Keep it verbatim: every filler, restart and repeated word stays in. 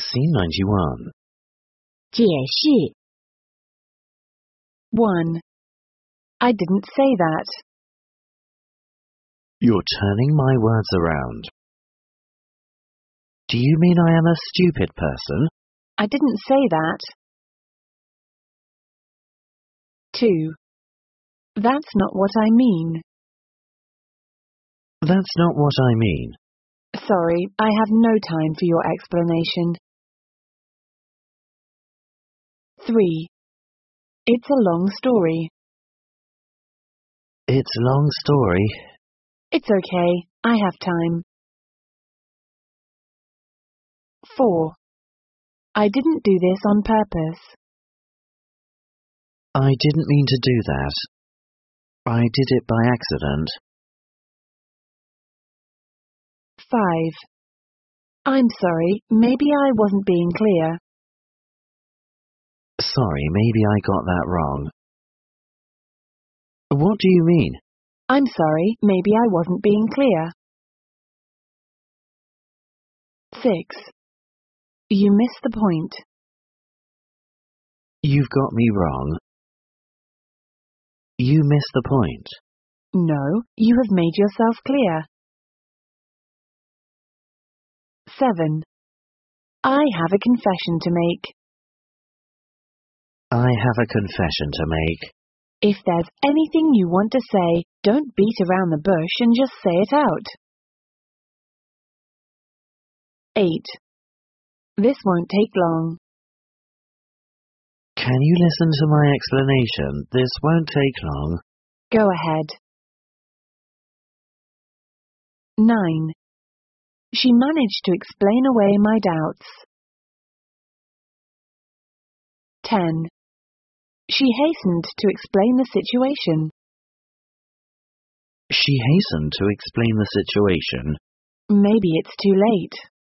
Scene ninety-one. 解释 one. I didn't say that. You're turning my words around. Do you mean I am a stupid person? I didn't say that. two. That's not what I mean. That's not what I mean. Sorry, I have no time for your explanation. three. It's a long story. It's a long story. It's okay, I have time. four. I didn't do this on purpose. I didn't mean to do that. I did it by accident. five. I'm sorry, maybe I wasn't being clear. Sorry, maybe I got that wrong. What do you mean? I'm sorry, maybe I wasn't being clear. six. You missed the point. You've got me wrong. You missed the point. No, you have made yourself clear. seven. I have a confession to make. I have a confession to make. If there's anything you want to say, don't beat around the bush and just say it out. eight. This won't take long. Can you listen to my explanation? This won't take long. Go ahead. nine. She managed to explain away my doubts. ten. She hastened to explain the situation. She hastened to explain the situation. Maybe it's too late.